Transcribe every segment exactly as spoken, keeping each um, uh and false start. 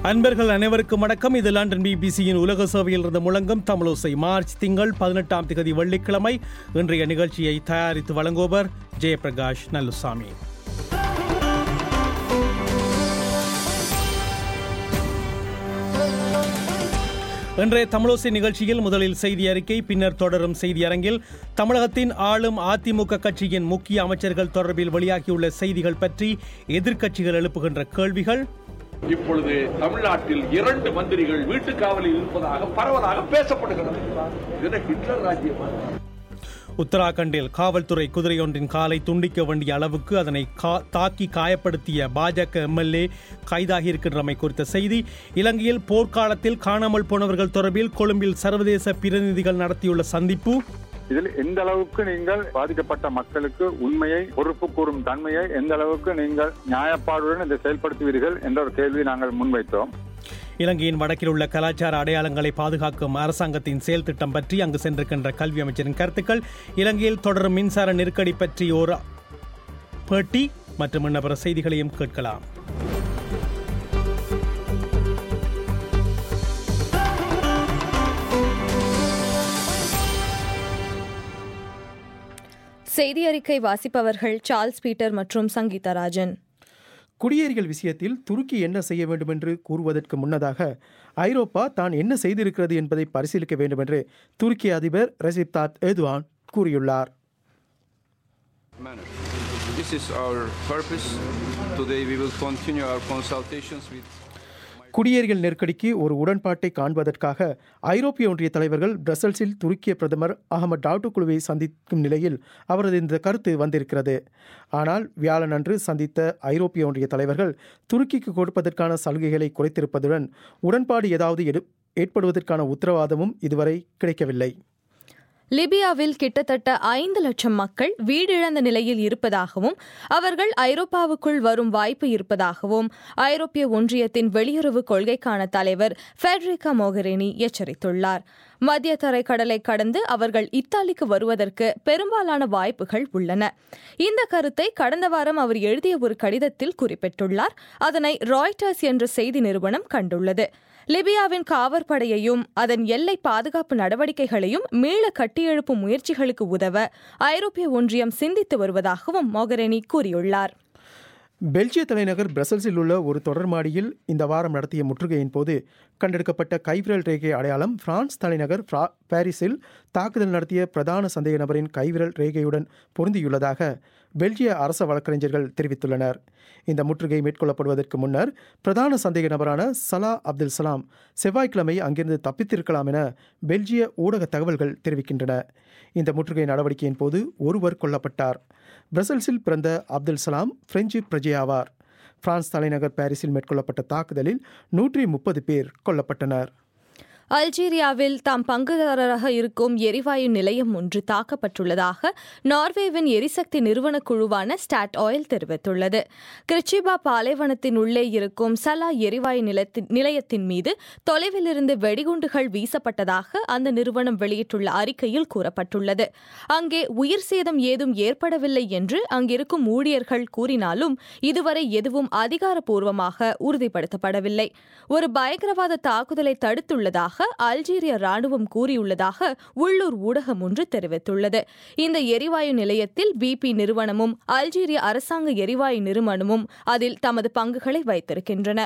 அன்பர்கள் அனைவருக்கும் வணக்கம். இது லண்டன் பிபிசியின் உலக சேவையில் இருந்து முழங்கும் தமிழோசை. மார்ச் திங்கள் பதினெட்டாம் தேதி வெள்ளிக்கிழமை. இன்றைய நிகழ்ச்சியை தயாரித்து வழங்குபவர் ஜெயபிரகாஷ் நல்லுசாமி. இன்றைய தமிழோசை நிகழ்ச்சியில் முதலில் செய்தி அறிக்கை, பின்னர் தொடரும் செய்தி அரங்கில் தமிழகத்தின் ஆளும் அதிமுக கட்சியின் முக்கிய அமைச்சர்கள் தொடர்பில் வெளியாகியுள்ள செய்திகள் பற்றி எதிர்க்கட்சிகள் எழுப்புகின்ற கேள்விகள். இப்பொழுது தமிழ்நாட்டில் இரண்டு மந்திரிகள் வீட்டுக் காவலில் இருப்பதாக பரவலாக பேசப்படுகிறது. ஹிட்லர் ராஜ்யமா? உத்தராகண்டில் காவல்துறை குதிரையொன்றின் காலை துண்டிக்க வேண்டிய அளவுக்கு அதனை தாக்கி காயப்படுத்திய பாஜக எம்எல்ஏ கைதாகியிருக்கின்றமை குறித்த செய்தி. இலங்கையில் போர்க்காலத்தில் காணாமல் போனவர்கள் தொடர்பில் கொழும்பில் சர்வதேச பிரதிநிதிகள் நடத்தியுள்ள சந்திப்பு. இதில் எந்த அளவுக்கு நீங்கள் பாதிக்கப்பட்ட மக்களுக்கு உண்மையை பொறுப்பு கூறும் தன்மையை எந்த அளவுக்கு நீங்கள் நியாயப்பாடுடன் இதை செயல்படுத்துவீர்கள் என்ற ஒரு கேள்வி நாங்கள் முன்வைத்தோம். இலங்கையின் வடக்கில் உள்ள கலாச்சார அடையாளங்களை பாதுகாக்கும் அரசாங்கத்தின் செயல் திட்டம் பற்றி அங்கு சென்றிருக்கின்ற கல்வி அமைச்சரின் கருத்துக்கள். இலங்கையில் தொடரும் மின்சார நெருக்கடி பற்றி ஒரு பேட்டி மற்றும் இன்ன பிற செய்திகளையும் கேட்கலாம். செய்தி அறிக்கை வாசிப்பவர்கள் சார்ல்ஸ் பீட்டர் மற்றும் சங்கீதா ராஜன். குடியேறிகள் விஷயத்தில் துருக்கி என்ன செய்ய வேண்டும் என்று கூறுவதற்கு முன்னதாக ஐரோப்பா தான் என்ன செய்திருக்கிறது என்பதை பரிசீலிக்க வேண்டும் என்று துருக்கி அதிபர் ரெசிப் தாயிப் எர்டோகான் கூறியுள்ளார். This is our purpose. Today we will continue our consultations with குடியேறிகள் நெருக்கடிக்கு ஒரு உடன்பாட்டை காண்பதற்காக ஐரோப்பிய ஒன்றிய தலைவர்கள் பிரசல்ஸில் துருக்கிய பிரதமர் அகமது டாவ்டோகுலுவை சந்திக்கும் நிலையில் அவரது இந்த கருத்து வந்திருக்கிறது. ஆனால் வியாழன் அன்று சந்தித்த ஐரோப்பிய ஒன்றிய தலைவர்கள் துருக்கிக்கு கொடுப்பதற்கான சலுகைகளை குறைத்திருப்பதுடன் உடன்பாடு ஏதாவது ஏற்படுவதற்கான உத்தரவாதமும் இதுவரை கிடைக்கவில்லை. லிபியாவில் கிட்டத்தட்ட ஐந்து லட்சம் மக்கள் வீடிழந்த நிலையில் இருப்பதாகவும் அவர்கள் ஐரோப்பாவுக்குள் வரும் வாய்ப்பு இருப்பதாகவும் ஐரோப்பிய ஒன்றியத்தின் வெளியுறவு கொள்கைக்கான தலைவர் ஃபெடரிகா மோகரினி எச்சரித்துள்ளார். மத்திய தரைக்கடலை கடந்து அவர்கள் இத்தாலிக்கு வருவதற்கு பெரும்பாலான வாய்ப்புகள் உள்ளன. இந்த கருத்தை கடந்த வாரம் அவர் எழுதிய ஒரு கடிதத்தில் குறிப்பிட்டுள்ளார். அதனை ராய்ட்டர்ஸ் என்ற செய்தி நிறுவனம் கண்டுள்ளது. லிபியாவின் காவற்படையையும் அதன் எல்லை பாதுகாப்பு நடவடிக்கைகளையும் மீள கட்டியெழுப்பும் முயற்சிகளுக்கு உதவ ஐரோப்பிய ஒன்றியம் சிந்தித்து வருவதாகவும் மொகரினி கூறியுள்ளார். பெல்ஜிய தலைநகர் பிரசல்ஸில் உள்ள ஒரு தொடர் மாடியில் இந்த வாரம் நடத்திய முற்றுகையின் போது கண்டெடுக்கப்பட்ட கைவிரல் ரேகை அடையாளம் பிரான்ஸ் தலைநகர் பாரிஸில் தாக்குதல் நடத்திய பிரதான சந்தேக நபரின் கைவிரல் ரேகையுடன் பொருந்தியுள்ளதாக பெல்ஜிய அரச வழக்கறிஞர்கள் தெரிவித்துள்ளனர். இந்த முற்றுகை மேற்கொள்ளப்படுவதற்கு முன்னர் பிரதான சந்தேக நபரான சலா அப்துல் சலாம் செவ்வாய்க்கிழமை அங்கிருந்து தப்பித்திருக்கலாம் என பெல்ஜிய ஊடக தகவல்கள் தெரிவிக்கின்றன. இந்த முற்றுகை நடவடிக்கையின் போது ஒருவர் கொல்லப்பட்டார். பிரசல்ஸில் பிறந்த அப்துல் சலாம் பிரெஞ்சு பிரஜை ஆவார். பிரான்ஸ் தலைநகர் பாரிஸில் மேற்கொள்ளப்பட்ட தாக்குதலில் நூற்றி முப்பது பேர் கொல்லப்பட்டனர். அல்ஜீரியாவில் தாம் பங்குதாரராக இருக்கும் எரிவாயு நிலையம் ஒன்று தாக்கப்பட்டுள்ளதாக நார்வேவின் எரிசக்தி நிறுவன குழுவான ஸ்டாட் ஆயில் தெரிவித்துள்ளது. கிரிச்சிபா பாலைவனத்தின் உள்ளே இருக்கும் சலா எரிவாயு நிலையத்தின் மீது தொலைவிலிருந்து வெடிகுண்டுகள் வீசப்பட்டதாக அந்த நிறுவனம் வெளியிட்டுள்ள அறிக்கையில் கூறப்பட்டுள்ளது. அங்கே உயிர் சேதம் ஏதும் ஏற்படவில்லை என்று அங்கிருக்கும் ஊழியர்கள் கூறினாலும் இதுவரை எதுவும் அதிகாரப்பூர்வமாக உறுதிப்படுத்தப்படவில்லை. ஒரு பயங்கரவாத தாக்குதலை தடுத்துள்ளதாக அல்ஜீரிய ராணுவம் கூறியுள்ளதாக உள்ளூர் ஊடகம் ஒன்று தெரிவித்துள்ளது. இந்த எரிவாயு நிலையத்தில் பிபி நிறுவனமும் அல்ஜீரிய அரசாங்க எரிவாயு நிறுவனமும் அதில் தமது பங்குகளை வைத்திருக்கின்றன.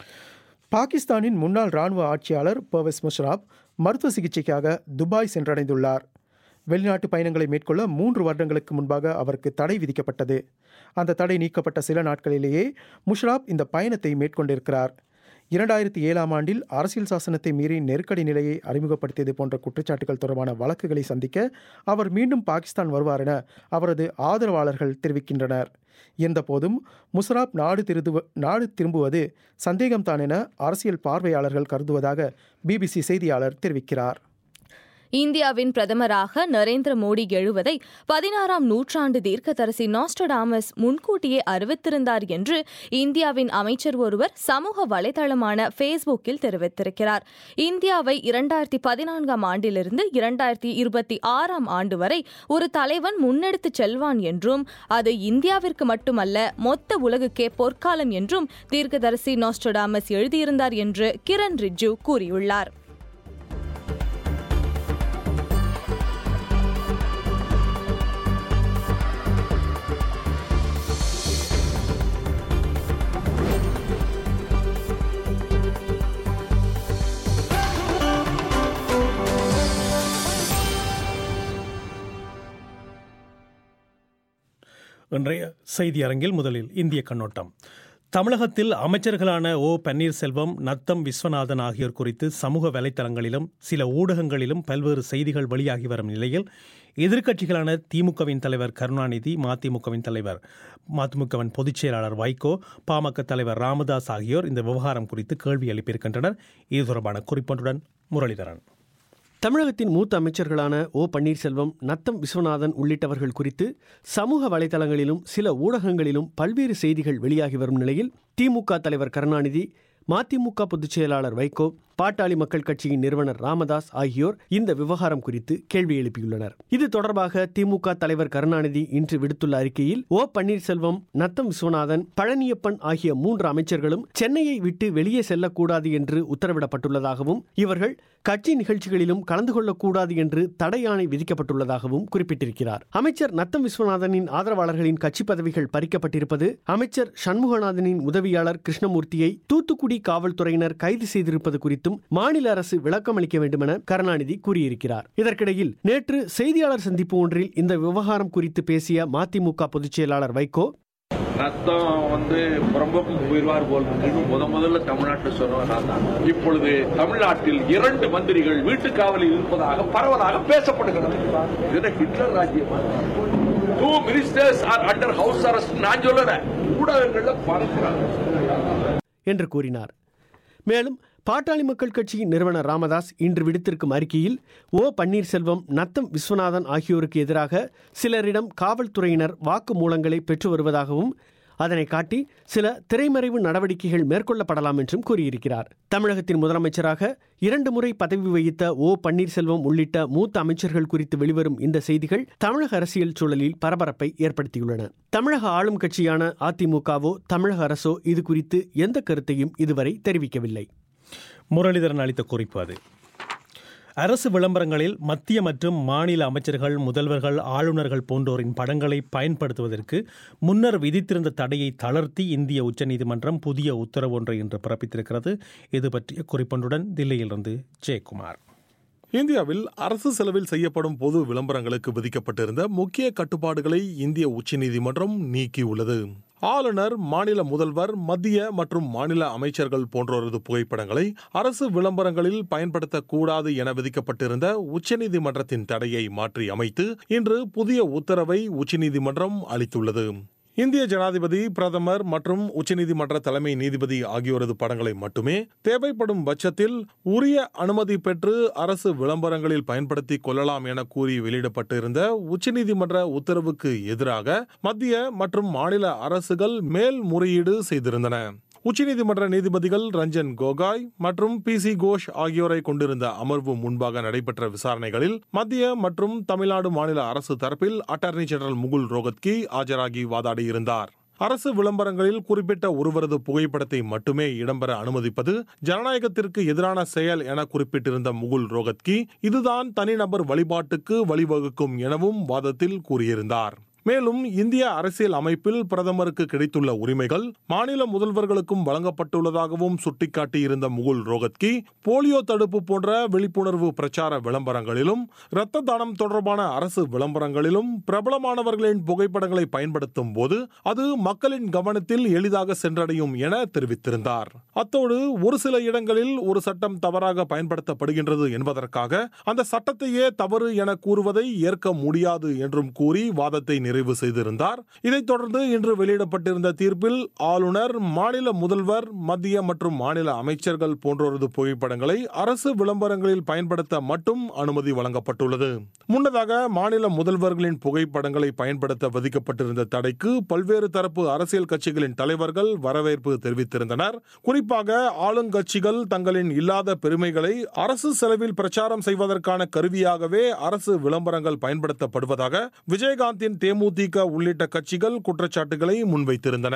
பாகிஸ்தானின் முன்னாள் ராணுவ ஆட்சியாளர் பர்வேஸ் முஷராப் மருத்துவ சிகிச்சைக்காக துபாய் சென்றடைந்துள்ளார். வெளிநாட்டு பயணங்களை மேற்கொள்ள மூன்று வருடங்களுக்கு முன்பாக அவருக்கு தடை விதிக்கப்பட்டது. அந்த தடை நீக்கப்பட்ட சில நாட்களிலேயே முஷராப் இந்த பயணத்தை மேற்கொண்டிருக்கிறார். இரண்டாயிரத்தி ஏழாம் ஆண்டில் அரசியல் சாசனத்தை மீறி நெருக்கடி நிலையை அறிமுகப்படுத்தியது போன்ற குற்றச்சாட்டுகள் தொடர்பான வழக்குகளை சந்திக்க அவர் மீண்டும் பாகிஸ்தான் வருவார் என அவரது ஆதரவாளர்கள் தெரிவிக்கின்றனர். இருந்தபோதும் முஷராப் நாடு திரு நாடு திரும்புவது சந்தேகம்தான் என அரசியல் பார்வையாளர்கள் கருதுவதாக பிபிசி செய்தியாளர் தெரிவிக்கிறார். இந்தியாவின் பிரதமராக நரேந்திர மோடி எழுவதை பதினாறாம் நூற்றாண்டு தீர்க்கதரிசி நாஸ்ட்ரடாமஸ் முன்கூட்டியே அறிவித்திருந்தார் என்று இந்தியாவின் அமைச்சர் ஒருவர் சமூக வலைதளமான ஃபேஸ்புக்கில் தெரிவித்திருக்கிறார். இந்தியாவை இரண்டாயிரத்தி பதினான்காம் ஆண்டிலிருந்து இரண்டாயிரத்தி இருபத்தி ஆறாம் ஆண்டு வரை ஒரு தலைவன் முன்னெடுத்துச் செல்வான் என்றும் அது இந்தியாவிற்கு மட்டுமல்ல மொத்த உலகுக்கே பொற்காலம் என்றும் தீர்க்கதரிசி நாஸ்ட்ரடாமஸ் எழுதியிருந்தார் என்று கிரண் ரிஜ்ஜு கூறியுள்ளார். இன்றைய செய்தி அரங்கில் முதலில் இந்திய கண்ணோட்டம். தமிழகத்தில் அமைச்சர்களான ஓ பன்னீர்செல்வம், நத்தம் விஸ்வநாதன் ஆகியோர் குறித்து சமூக வலைத்தளங்களிலும் சில ஊடகங்களிலும் பல்வேறு செய்திகள் வெளியாகி வரும் நிலையில் எதிர்க்கட்சிகளான திமுகவின் தலைவர் கருணாநிதி, மதிமுகவின் தலைவர் மதிமுகவின் பொதுச் செயலாளர் வைகோ, பாமக தலைவர் ராமதாஸ் ஆகியோர் இந்த விவகாரம் குறித்து கேள்வி எழுப்பியிருக்கின்றனர். இது தொடர்பான குறிப்பொன்றுடன் முரளிதரன். தமிழகத்தின் மூத்த அமைச்சர்களான ஓ பன்னீர்செல்வம், நத்தம் விஸ்வநாதன் உள்ளிட்டவர்கள் குறித்து சமூக வலைதளங்களிலும் சில ஊடகங்களிலும் பல்வேறு செய்திகள் வெளியாகி வரும் நிலையில் திமுக தலைவர் கருணாநிதி, மதிமுக பொதுச் செயலாளர் வைகோ, பாட்டாளி மக்கள் கட்சியின் நிறுவனர் ராமதாஸ் ஆகியோர் இந்த விவகாரம் குறித்து கேள்வி எழுப்பியுள்ளனர். இது தொடர்பாக திமுக தலைவர் கருணாநிதி இன்று விடுத்துள்ள அறிக்கையில், ஓ பன்னீர்செல்வம், நத்தம் விஸ்வநாதன், பழனியப்பன் ஆகிய மூன்று அமைச்சர்களும் சென்னையை விட்டு வெளியே செல்லக்கூடாது என்று உத்தரவிடப்பட்டுள்ளதாகவும் இவர்கள் கட்சி நிகழ்ச்சிகளிலும் கலந்து கொள்ளக்கூடாது என்று தடையாணை விதிக்கப்பட்டுள்ளதாகவும் குறிப்பிட்டிருக்கிறார். அமைச்சர் நத்தம் விஸ்வநாதனின் ஆதரவாளர்களின் கட்சி பதவிகள் பறிக்கப்பட்டிருப்பது, அமைச்சர் சண்முகநாதனின் உதவியாளர் கிருஷ்ணமூர்த்தியை தூத்துக்குடி காவல்துறையினர் கைது செய்திருப்பது குறித்தும் மாநில அரசு விளக்கம் அளிக்க வேண்டும் என கருணாநிதி கூறியிருக்கிறார். இதற்கிடையில் நேற்று செய்தியாளர் சந்திப்பு ஒன்றில் இந்த விவகாரம் குறித்து பேசிய மதிமுக பொதுச் செயலாளர் வைகோ, நத்தம் வந்து புறம்போக்கு போயிடுவார் போல் முத முதல்ல தமிழ்நாட்டில் சொன்னதான் இப்பொழுது தமிழ்நாட்டில் இரண்டு மந்திரிகள் வீட்டு காவலில் இருப்பதாக பரவலாக பேசப்படுகிறது. இது ஹிட்லர் ராஜ்யம். Two ministers are under house arrest நான் சொல்லுறேன், ஊடகங்கள்ல பார்க்கிறாங்க என்று கூறினார். மேலும் பாட்டாளி மக்கள் கட்சியின் நிறுவனர் ராமதாஸ் இன்று விடுத்திருக்கும் அறிக்கையில், ஓ பன்னீர்செல்வம், நத்தம் விஸ்வநாதன் ஆகியோருக்கு எதிராக சிலரிடம் காவல்துறையினர் வாக்குமூலங்களை பெற்று வருவதாகவும் அதனை காட்டி சில திரைமறைவு நடவடிக்கைகள் மேற்கொள்ளப்படலாம் என்றும் கூறியிருக்கிறார். தமிழகத்தின் முதலமைச்சராக இரண்டு முறை பதவி வகித்த ஓ பன்னீர்செல்வம் உள்ளிட்ட மூத்த அமைச்சர்கள் குறித்து வெளிவரும் இந்த செய்திகள் தமிழக அரசியல் சூழலில் பரபரப்பை ஏற்படுத்தியுள்ளன. தமிழக ஆளும் கட்சியான அதிமுகவோ தமிழக அரசோ இது குறித்து எந்த கருத்தையும் இதுவரை தெரிவிக்கவில்லை. முரளிதரன் அளித்த குறிப்பு அது. அரசு விளம்பரங்களில் மத்திய மற்றும் மாநில அமைச்சர்கள், முதல்வர்கள், ஆளுநர்கள் போன்றோரின் படங்களை பயன்படுத்துவதற்கு முன்னர் விதித்திருந்த தடையை தளர்த்தி இந்திய உச்சநீதிமன்றம் புதிய உத்தரவு ஒன்றை இன்று பிறப்பித்திருக்கிறது. இது பற்றிய குறிப்பொன்றுடன் தில்லியிலிருந்து ஜெயக்குமார். இந்தியாவில் அரசு செலவில் செய்யப்படும் பொது விளம்பரங்களுக்கு விதிக்கப்பட்டிருந்த முக்கிய கட்டுப்பாடுகளை இந்திய உச்சநீதிமன்றம் நீக்கியுள்ளது. ஆளுநர், மாநில முதல்வர், மத்திய மற்றும் மாநில அமைச்சர்கள் போன்றோரது புகைப்படங்களை அரசு விளம்பரங்களில் பயன்படுத்தக்கூடாது என விதிக்கப்பட்டிருந்த உச்சநீதிமன்றத்தின் தடையை மாற்றி அமைத்து இன்று புதிய உத்தரவை உச்சநீதிமன்றம் அளித்துள்ளது. இந்திய ஜனாதிபதி, பிரதமர் மற்றும் உச்சநீதிமன்ற தலைமை நீதிபதி ஆகியோரது படங்களை மட்டுமே தேவைப்படும் பட்சத்தில் உரிய அனுமதி பெற்று அரசு விளம்பரங்களில் பயன்படுத்திக் கொள்ளலாம் என கூறி வெளியிடப்பட்டிருந்த உச்சநீதிமன்ற உத்தரவுக்கு எதிராக மத்திய மற்றும் மாநில அரசுகள் மேல்முறையீடு செய்திருந்தன. உச்சநீதிமன்ற நீதிபதிகள் ரஞ்சன் கோகாய் மற்றும் பி சி கோஷ் ஆகியோரை கொண்டிருந்த அமர்வு முன்பாக நடைபெற்ற விசாரணைகளில் மத்திய மற்றும் தமிழ்நாடு மாநில அரசு தரப்பில் அட்டார்னி ஜெனரல் முகுல் ரோகத்கி ஆஜராகி வாதாடியிருந்தார். அரசு விளம்பரங்களில் குறிப்பிட்ட ஒருவரது புகைப்படத்தை மட்டுமே இடம்பெற அனுமதிப்பது ஜனநாயகத்திற்கு எதிரான செயல் என குறிப்பிட்டிருந்த முகுல் ரோகத்கி இதுதான் தனிநபர் வழிபாட்டுக்கு வழிவகுக்கும் எனவும் வாதத்தில் கூறியிருந்தார். மேலும் இந்திய அரசியல் அமைப்பில் பிரதமருக்கு கிடைத்துள்ள உரிமைகள் மாநில முதல்வர்களுக்கும் வழங்கப்பட்டுள்ளதாகவும் சுட்டிக்காட்டியிருந்த முகுல் ரோகத்கி போலியோ தடுப்பு போன்ற விழிப்புணர்வு பிரச்சார விளம்பரங்களிலும் இரத்த தானம் தொடர்பான அரசு விளம்பரங்களிலும் பிரபலமானவர்களின் புகைப்படங்களை பயன்படுத்தும் போது அது மக்களின் கவனத்தில் எளிதாக சென்றடையும் என தெரிவித்திருந்தார். அத்தோடு ஒரு சில இடங்களில் ஒரு சட்டம் தவறாக பயன்படுத்தப்படுகின்றது என்பதற்காக அந்த சட்டத்தையே தவறு என கூறுவதை ஏற்க முடியாது என்றும் கூறி வாதத்தை நிறைவு செய்திருந்தார். இதைத் தொடர்ந்து இன்று வெளியிடப்பட்டிருந்த தீர்ப்பில் ஆளுநர், மாநில முதல்வர், மத்திய மற்றும் மாநில அமைச்சர்கள் போன்றோரது புகைப்படங்களை அரசு விளம்பரங்களில் பயன்படுத்த மட்டும் அனுமதி வழங்கப்பட்டுள்ளது. முன்னதாக மாநில முதல்வர்களின் புகைப்படங்களை பயன்படுத்த விதிக்கப்பட்டிருந்த தடைக்கு பல்வேறு தரப்பு அரசியல் கட்சிகளின் தலைவர்கள் வரவேற்பு தெரிவித்திருந்தனர். குறிப்பாக ஆளுங்கட்சிகள் தங்களின் இல்லாத பெருமைகளை அரசு செலவில் பிரச்சாரம் செய்வதற்கான கருவியாகவே அரசு விளம்பரங்கள் பயன்படுத்தப்படுவதாக விஜயகாந்தின் தேமுதிக உள்ளிட்ட கட்சிகள் குற்றச்சாட்டுகளை முன்வைத்திருந்தன.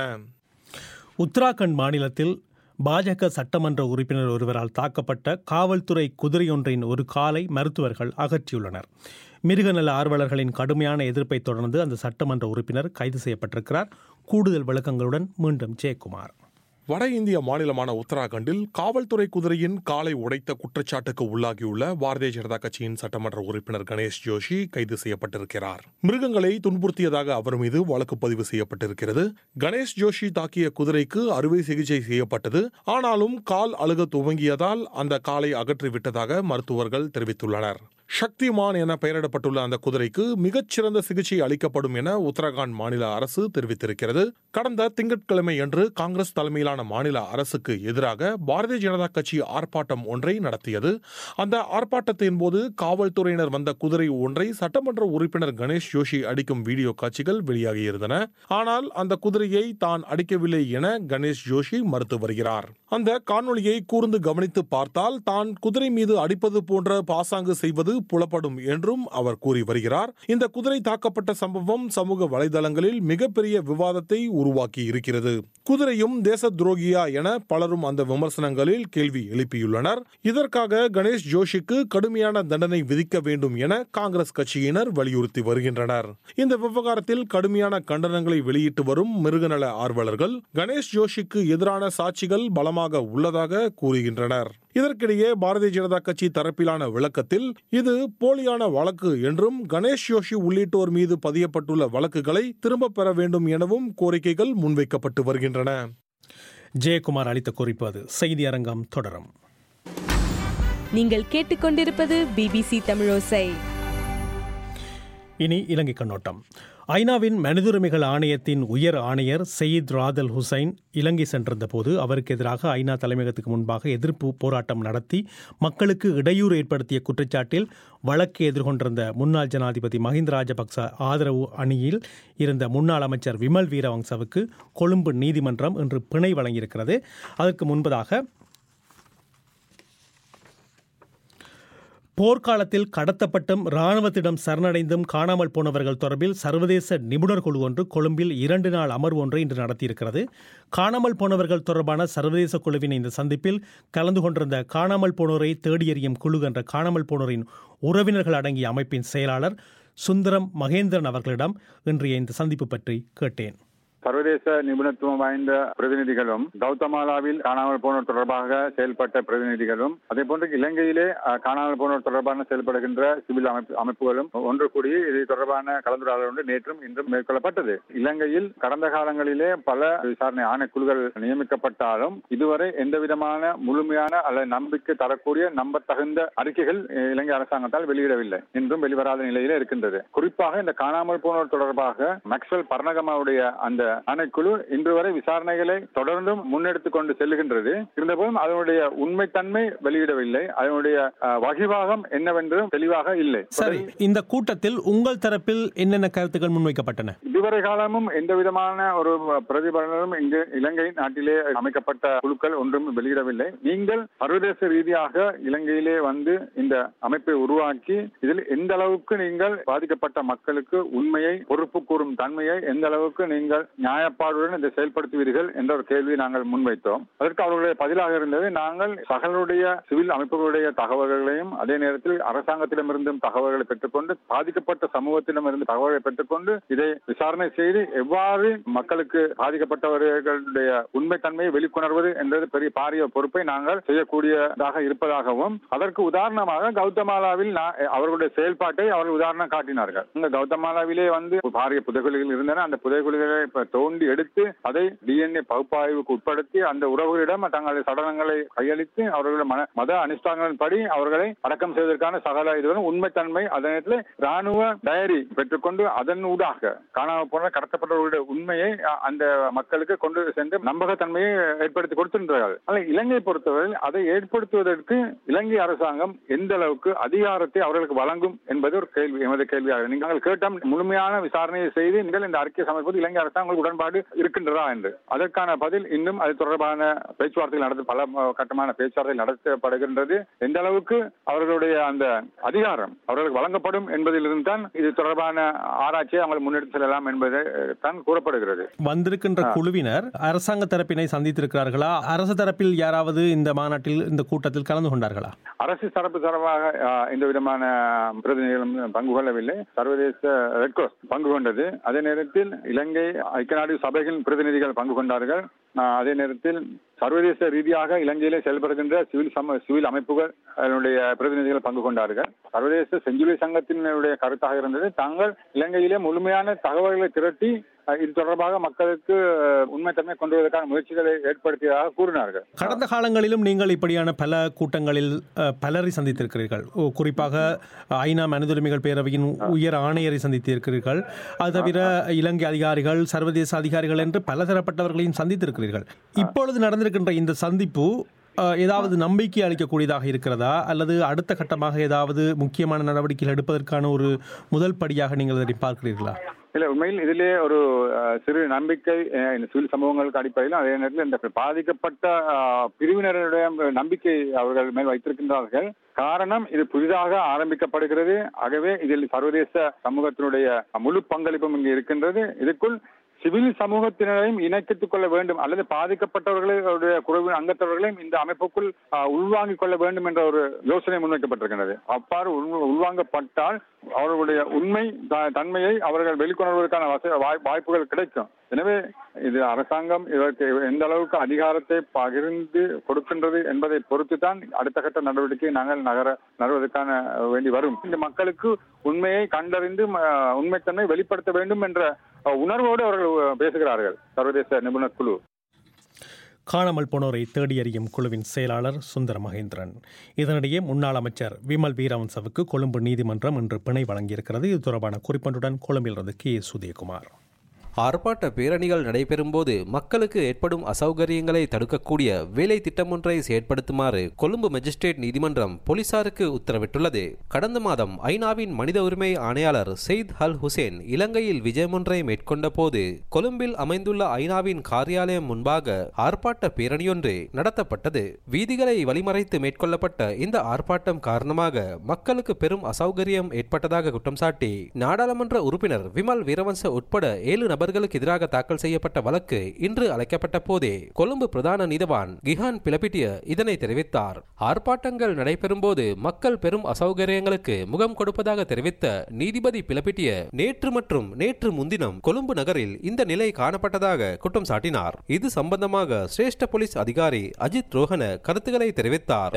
உத்தராகண்ட் மாநிலத்தில் பாஜக சட்டமன்ற உறுப்பினர் ஒருவரால் தாக்கப்பட்ட காவல்துறை குதிரையொன்றின் ஒரு காலை மருத்துவர்கள் அகற்றியுள்ளனர். மிருகநல ஆர்வலர்களின் கடுமையான எதிர்ப்பை தொடர்ந்து அந்த சட்டமன்ற உறுப்பினர் கைது செய்யப்பட்டிருக்கிறார். கூடுதல் விளக்கங்களுடன் மீண்டும் ஜெயக்குமார். வட இந்திய மாநிலமான உத்தராகண்டில் காவல்துறை குதிரையின் காலை உடைத்த குற்றச்சாட்டுக்கு உள்ளாகியுள்ள பாரதிய ஜனதா கட்சியின் சட்டமன்ற உறுப்பினர் கணேஷ் ஜோஷி கைது செய்யப்பட்டிருக்கிறார். மிருகங்களை துன்புறுத்தியதாக அவர் மீது வழக்கு பதிவு செய்யப்பட்டிருக்கிறது. கணேஷ் ஜோஷி தாக்கிய குதிரைக்கு அறுவை சிகிச்சை செய்யப்பட்டது. ஆனாலும் கால் அழுக துவங்கியதால் அந்த காலை அகற்றிவிட்டதாக மருத்துவர்கள் தெரிவித்துள்ளனர். சக்திமான் என பெயரிடப்பட்டுள்ள அந்த குதிரைக்கு மிகச்சிறந்த சிகிச்சை அளிக்கப்படும் என உத்தரகாண்ட் மாநில அரசு தெரிவித்திருக்கிறது. கடந்த திங்கட்கிழமை அன்று காங்கிரஸ் தலைமையிலான மாநில அரசுக்கு எதிராக பாரதிய ஜனதா கட்சி ஆர்ப்பாட்டம் ஒன்றை நடத்தியது. அந்த ஆர்ப்பாட்டத்தின் போது காவல்துறையினர் வந்த குதிரை ஒன்றை சட்டமன்ற உறுப்பினர் கணேஷ் ஜோஷி அடிக்கும் வீடியோ காட்சிகள் வெளியாகியிருந்தன. ஆனால் அந்த குதிரையை தான் அடிக்கவில்லை என கணேஷ் ஜோஷி மறுத்து வருகிறார். அந்த காணொலியை கூர்ந்து கவனித்து பார்த்தால் தான் குதிரை மீது அடிப்பது போன்ற பாசாங்கு செய்வது புலப்படும் என்றும் அவர் கூறி வருகிறார். இந்த குதிரை தாக்கப்பட்ட சம்பவம் சமூக வலைதளங்களில் மிகப்பெரிய விவாதத்தை உருவாக்கி இருக்கிறது. குதிரையும் தேச துரோகியா என பலரும் அந்த விமர்சனங்களில் கேள்வி எழுப்பியுள்ளனர். இதற்காக கணேஷ் ஜோஷிக்கு கடுமையான தண்டனை விதிக்க வேண்டும் என காங்கிரஸ் கட்சியினர் வலியுறுத்தி வருகின்றனர். இந்த விவகாரத்தில் கடுமையான கண்டனங்களை வெளியிட்டு வரும் மிருகநல ஆர்வலர்கள் கணேஷ் ஜோஷிக்கு எதிரான சாட்சிகள் பலமாக உள்ளதாக கூறுகின்றனர். இதற்கிடையே பாரதிய ஜனதா கட்சி தரப்பிலான விளக்கத்தில் இது போலியான வழக்கு என்றும் கணேஷ் ஜோஷி உள்ளிட்டோர் மீது பதியப்பட்டுள்ள வழக்குகளை திரும்ப பெற வேண்டும் எனவும் கோரிக்கைகள் முன்வைக்கப்பட்டு வருகின்றன. ஜெயக்குமார் அளித்த குறிப்பு. அது செய்தி அரங்கம் தொடரும். நீங்கள் கேட்டுக்கொண்டிருப்பது பிபிசி தமிழோசை. இனி இலங்கை கண்ணோட்டம். ஐநாவின் மனிதுரிமைகள் ஆணையத்தின் உயர் ஆணையர் சயீத் ராதல் ஹுசைன் இலங்கை சென்றிருந்த போது அவருக்கு எதிராக ஐநா தலைமையகத்துக்கு முன்பாக எதிர்ப்பு போராட்டம் நடத்தி மக்களுக்கு இடையூறு ஏற்படுத்திய குற்றச்சாட்டில் வழக்கு எதிர்கொண்டிருந்த முன்னாள் ஜனாதிபதி மஹிந்த ராஜபக்ச ஆதரவு அணியில் இருந்த முன்னாள் அமைச்சர் விமல் வீரவங்சவுக்கு கொழும்பு நீதிமன்றம் இன்று பிணை வழங்கியிருக்கிறது. அதற்கு முன்பதாக போர்க்காலத்தில் கடத்தப்பட்டும் இராணுவத்திடம் சரணடைந்தும் காணாமல் போனவர்கள் தொடர்பில் சர்வதேச நிபுணர் குழு ஒன்று கொழும்பில் இரண்டு நாள் அமர்வு ஒன்றை இன்று நடத்தியிருக்கிறது. காணாமல் போனவர்கள் தொடர்பான சர்வதேச குழுவின் இந்த சந்திப்பில் கலந்து கொண்டிருந்த காணாமல் போனோரை தேடி எறியும் குழு என்ற காணாமல் போனோரின் உறவினர்கள் அடங்கிய அமைப்பின் செயலாளர் சுந்தரம் மகேந்திரன் அவர்களிடம் இன்றைய இந்த சந்திப்பு பற்றி கேட்டேன். சர்வதேச நிபுணத்துவம் வாய்ந்த பிரதிநிதிகளும் கௌதமாலாவில் காணாமல் போனோர் தொடர்பாக செயல்பட்ட பிரதிநிதிகளும் அதே போன்று இலங்கையிலே காணாமல் போனோர் தொடர்பான செயல்படுகின்ற சிவில் அமைப்பு அமைப்புகளும் ஒன்று கூடி இது தொடர்பான கலந்துரையாடல் ஒன்று நேற்றும் இன்றும் மேற்கொள்ளப்பட்டது. இலங்கையில் கடந்த காலங்களிலே பல விசாரணை ஆணைக்குழுக்கள் நியமிக்கப்பட்டாலும் இதுவரை எந்த விதமான முழுமையான அல்லது நம்பிக்கை தரக்கூடிய நம்பத்தகுந்த அறிக்கைகள் இலங்கை அரசாங்கத்தால் வெளியிடவில்லை, இன்றும் வெளிவராத நிலையிலே இருக்கின்றது. குறிப்பாக இந்த காணாமல் போனோர் தொடர்பாக மேக்ஸ்வெல் பர்னகமாவுடைய அந்த ஆணைக்குழு இன்று வரை விசாரணைகளை தொடர்ந்தும் முன்னெடுத்துக் கொண்டு செல்லுகின்றது. இருந்தபோதும் அதனுடைய உண்மைத்தன்மை வெளியிடவில்லை, அதனுடைய வகிவாகம் என்னவென்றும் தெளிவாக இல்லை. சரி, இந்த கூட்டத்தில் உங்கள் தரப்பில் என்னென்ன கருத்துக்கள் முன்வைக்கப்பட்டன? இதுவரை காலமும் எந்த விதமான ஒரு பிரதிபலனும் இங்கு இலங்கை நாட்டிலே அமைக்கப்பட்ட குழுக்கள் ஒன்றும் வெளியிடவில்லை. நீங்கள் சர்வதேச ரீதியாக இலங்கையிலே வந்து இந்த அமைப்பை உருவாக்கி இதில் எந்த அளவுக்கு நீங்கள் பாதிக்கப்பட்ட மக்களுக்கு உண்மையை பொறுப்பு கூறும் தன்மையை எந்த அளவுக்கு நீங்கள் நியாயப்பாடுடன் இதை செயல்படுத்துவீர்கள் என்ற ஒரு கேள்வியை நாங்கள் முன்வைத்தோம். அதற்கு அவர்களுடைய பதிலாக இருந்தது, நாங்கள் சகலுடைய சிவில் அமைப்புகளுடைய தகவல்களையும் அதே நேரத்தில் அரசாங்கத்திடமிருந்தும் தகவல்களை பெற்றுக்கொண்டு பாதிக்கப்பட்ட சமூகத்திடமிருந்து தகவல்களை பெற்றுக்கொண்டு இதை விசாரணை செய்து எவ்வாறு மக்களுக்கு பாதிக்கப்பட்டவர்களுடைய உண்மைத்தன்மையை வெளிக்கொணர்வது என்றது பெரிய பாரிய பொறுப்பை நாங்கள் செய்யக்கூடியதாக இருப்பதாகவும் அதற்கு உதாரணமாக கௌதமாலாவில் அவர்களுடைய செயல்பாட்டை அவர்கள் உதாரணம் காட்டினார்கள். கௌதமாலாவிலே வந்து பாரிய புதைகுழிகள் இருந்தன. அந்த புதைகுழிகளை தோண்டி எடுத்து அதை டிஎன்ஏ பகுப்பாய்வுக்கு உட்படுத்தி அந்த உறவுகளிடம் தங்களது சடலங்களை கையளித்து அவர்களுடைய மன மத அனுஷ்டானங்களின் படி அவர்களை அடக்கம் செய்வதற்கான சகல இதுவரும் உண்மைத்தன்மை அதே நேரத்தில் ராணுவ டயரி பெற்றுக்கொண்டு அதன் ஊடாக காணாமல் போன கடத்தப்பட்டவர்களுடைய உண்மையை அந்த மக்களுக்கு கொண்டு சென்று நம்பகத்தன்மையை ஏற்படுத்தி கொடுத்திருக்கிறார்கள். ஆனால் இலங்கையை பொறுத்தவரையில் அதை ஏற்படுத்துவதற்கு இலங்கை அரசாங்கம் எந்த அளவுக்கு அதிகாரத்தை அவர்களுக்கு வழங்கும் என்பது ஒரு கேள்வி எமது கேள்வியாக. நீங்கள் கேட்ட முழுமையான விசாரணையை செய்து நீங்கள் இந்த அறிக்கை சமர்ப்பது இலங்கை அரசாங்கம் உடன்பாடு இருக்கின்றதா என்று அதற்கான பதில் இன்னும் அது தொடர்பான பேச்சுவார்த்தைகள் நடத்த பல கட்டமான பேச்சுவார்த்தைகள் நடத்தப்படுகின்றது. எந்த அளவுக்கு அவர்களுடைய அந்த அதிகாரம் அவர்களுக்கு வழங்கப்படும் என்பதிலிருந்து தான் இது தொடர்பான ஆராய்ச்சியை அவங்க முன்னெடுத்து செல்லலாம் என்பது தான் கூறப்படுகிறது. வந்திருக்கின்ற குழுவினர் அரசாங்க தரப்பினை சந்தித்திருக்கிறார்களா? அரசு தரப்பில் யாராவது இந்த மாநாட்டில் இந்த கூட்டத்தில் கலந்து கொண்டார்களா? அரசு தரப்பு சார்பாக இந்த விதமான பிரதிநிதிகளும் பங்கு கொள்ளவில்லை. சர்வதேச ரெட் கிராஸ் பங்கு கொண்டது. அதே நேரத்தில் இலங்கை ஐக்கிய நாடு சபைகளின் பிரதிநிதிகள் பங்கு கொண்டார்கள். அதே நேரத்தில் சர்வதேச ரீதியாக இலங்கையிலே செயல்படுகின்ற சிவில் சம சிவில் அமைப்புகள் அதனுடைய பிரதிநிதிகள் பங்கு கொண்டார்கள். சர்வதேச செஞ்சிலுவை சங்கத்தினுடைய கருத்தாக இருந்தது தாங்கள் இலங்கையிலே முழுமையான தகவல்களை திரட்டி இது தொடர்பாக மக்களுக்கு உண்மைத்தன்மை கொண்டு வருவதற்கான முயற்சிகளை ஏற்படுத்தியதாக கூறினார்கள். கடந்த காலங்களிலும் நீங்கள் இப்படியான பல கூட்டங்களில் பலரை சந்தித்திருக்கிறீர்கள். குறிப்பாக ஐநா மனிதுரிமைகள் பேரவையின் உயர் ஆணையரை சந்தித்திருக்கிறீர்கள். அது தவிர இலங்கை அதிகாரிகள், சர்வதேச அதிகாரிகள் என்று பலதரப்பட்டவர்களையும் சந்தித்திருக்கிறீர்கள். இப்பொழுது நடந்திருக்கின்ற இந்த சந்திப்பு ஏதாவது நம்பிக்கை அளிக்கக்கூடியதாக இருக்கிறதா அல்லது அடுத்த கட்டமாக ஏதாவது முக்கியமான நடவடிக்கைகள் எடுப்பதற்கான ஒரு முதல் படியாக நீங்கள் அதை பார்க்கிறீர்களா? இல்ல, உண்மையில் இதிலே ஒரு சிறு நம்பிக்கை இந்த சிவில் சமூகங்களுக்கு அடிப்படையில் அதே நேரத்தில் இந்த பாதிக்கப்பட்ட பிரிவினருடைய நம்பிக்கை அவர்கள் மேல் வைத்திருக்கின்றார்கள். காரணம் இது புதிதாக ஆரம்பிக்கப்படுகிறது. ஆகவே இதில் சர்வதேச சமூகத்தினுடைய முழு பங்களிப்பும் இங்கு இருக்கின்றது. இதுக்குள் சிவில் சமூகத்தினரையும் இணைத்துக் கொள்ள வேண்டும் அல்லது பாதிக்கப்பட்டவர்களுடைய குறைவு அங்கத்தவர்களையும் இந்த அமைப்புக்குள் உள்வாங்கிக் கொள்ள வேண்டும் என்ற ஒரு யோசனை முன்வைக்கப்பட்டிருக்கிறது. அவ்வாறு உள்வாங்கப்பட்டால் அவர்களுடைய உண்மை தன்மையை அவர்கள் வெளிக்கொணர்வதற்கான வாய்ப்புகள் கிடைக்கும். எனவே இது அரசாங்கம் இதற்கு எந்த அளவுக்கு அதிகாரத்தை பகிர்ந்து கொடுக்கின்றது என்பதை பொறுத்து தான் அடுத்த கட்ட நடவடிக்கை நாங்கள் நகர நகர்வதற்கான வேண்டி வரும். இந்த மக்களுக்கு உண்மையை கண்டறிந்து உண்மைத்தன்மை வெளிப்படுத்த வேண்டும் என்ற உணர்வோடு அவர்கள் பேசுகிறார்கள். சர்வதேச நிபுணர் குழு காணாமல் போனோரை தேடியறியும் குழுவின் செயலாளர் சுந்தர மகேந்திரன். இதனிடையே முன்னாள் அமைச்சர் விமல் வீரவன்சவுக்கு கொழும்பு நீதிமன்றம் இன்று பிணை வழங்கியிருக்கிறது. இது தொடர்பான குறிப்பொன்றுடன் கொழும்பிலிருந்து கே எஸ் உதயகுமார். ஆர்ப்பாட்ட பேரணிகள் நடைபெறும்போது மக்களுக்கு ஏற்படும் அசௌகரியங்களை தடுக்கக்கூடிய வேலை திட்டம் ஒன்றை செயற்படுத்துமாறு கொழும்பு மேஜிஸ்ட்ரேட் நீதிமன்றம் போலீசாருக்கு உத்தரவிட்டுள்ளது. கடந்த மாதம் ஐநாவின் மனித உரிமை ஆணையாளர் செயித் அல் ஹுசேன் இலங்கையில் விஜயம் ஒன்றை மேற்கொண்ட போது கொழும்பில் அமைந்துள்ள ஐநாவின் காரியாலயம் முன்பாக ஆர்ப்பாட்ட பேரணியொன்று நடத்தப்பட்டது. வீதிகளை வழிமறைத்து மேற்கொள்ளப்பட்ட இந்த ஆர்ப்பாட்டம் காரணமாக மக்களுக்கு பெரும் அசௌகரியம் ஏற்பட்டதாக குற்றம் சாட்டி நாடாளுமன்ற உறுப்பினர் விமல் வீரவன்ச உட்பட ஏழு நபர் எதிராக தாக்கல் செய்யப்பட்ட வழக்கு இன்று அழைக்கப்பட்ட போதே கொழும்பு பிரதான நீதவான் கிஹான் பிலபிட்டிய இதனை தெரிவித்தார். ஆர்ப்பாட்டங்கள் நடைபெறும் போது மக்கள் பெரும் அசௌகரியங்களுக்கு முகம் கொடுப்பதாக தெரிவித்த நீதிபதி பிலபிட்டிய நேற்று மற்றும் நேற்று முன்தினம் கொழும்பு நகரில் இந்த நிலை காணப்பட்டதாக குற்றம் சாட்டினார். இது சம்பந்தமாக சிரேஷ்ட போலீஸ் அதிகாரி அஜித் ரோஹன கருத்துக்களை தெரிவித்தார்.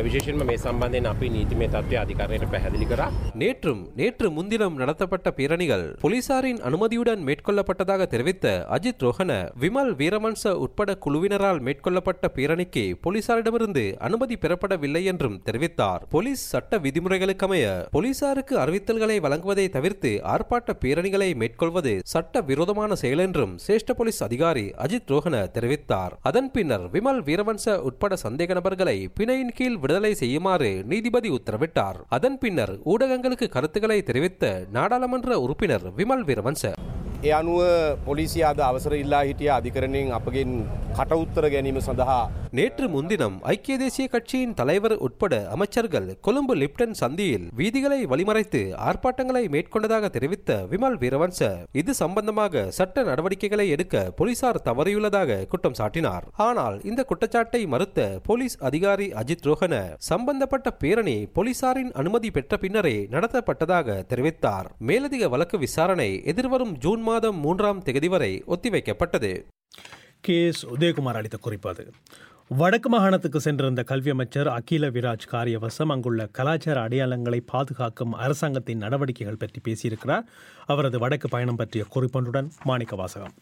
நேற்றும் நேற்று முன்தினம் நடத்தப்பட்ட பேரணிகள் போலீசாரின் அனுமதியுடன் மேற்கொள்ளப்பட்டதாக தெரிவித்த அஜித் ரோஹன விமல் வீரவன்ச உட்பட குழுவினரால் மேற்கொள்ளப்பட்ட பேரணிக்கு போலீசாரிடமிருந்து அனுமதி பெறப்படவில்லை என்றும் தெரிவித்தார். போலீஸ் சட்ட விதிமுறைகளுக்கமைய போலீசாருக்கு அறிவித்தல்களை வழங்குவதை தவிர்த்து ஆர்ப்பாட்ட பேரணிகளை மேற்கொள்வது சட்ட விரோதமான செயல் என்றும் சிரேஷ்ட போலீஸ் அதிகாரி அஜித் ரோஹன தெரிவித்தார். அதன் பின்னர் விமல் வீரவன்ச உட்பட சந்தேக நபர்களை பிணையின் கீழ் விடுதலை செய்யுமாறு நீதிபதி உத்தரவிட்டார். அதன் பின்னர் ஊடகங்களுக்கு கருத்துக்களை தெரிவித்த நாடாளுமன்ற உறுப்பினர் விமல் வீரவன்ச ඒ අනුව පොලිසිය අද අවසර ඉල්ලා හිටිය අධිකරණයෙන් අපගෙන් කට උත්තර ගැනීම සඳහා நேற்று முன்தினம் ஐக்கிய தேசிய கட்சியின் தலைவர் உட்பட அமைச்சர்கள் கொழும்பு லிப்டன் சந்தியில் வீதிகளை வழிமறைத்து ஆர்ப்பாட்டங்களை மேற்கொண்டதாக தெரிவித்த விமல் வீரவன்ச இது சம்பந்தமாக சட்ட நடவடிக்கைகளை எடுக்க போலீசார் தவறியுள்ளதாக குற்றம் சாட்டினார். ஆனால் இந்த குற்றச்சாட்டை மறுத்த போலீஸ் அதிகாரி அஜித் ரோஹன சம்பந்தப்பட்ட பேரணி போலீசாரின் அனுமதி பெற்ற பின்னரே நடத்தப்பட்டதாக தெரிவித்தார். மேலதிக வழக்கு விசாரணை எதிர்வரும் ஜூன் மாதம் மூன்றாம் தேதி வரை ஒத்திவைக்கப்பட்டது. கே எஸ் உதயகுமார் அளித்த குறிப்பது. வடக்கு மாகாணத்துக்கு சென்றிருந்த கல்வி அமைச்சர் அகில விராஜ் காரியவசம் அங்குள்ள கலாச்சார அடையாளங்களை பாதுகாக்கும் அரசாங்கத்தின் நடவடிக்கைகள் பற்றி பேசியிருக்கிறார். அவரது வடக்கு பயணம் பற்றிய குறிப்பொன்றுடன் மாணிக்க வாசகம்.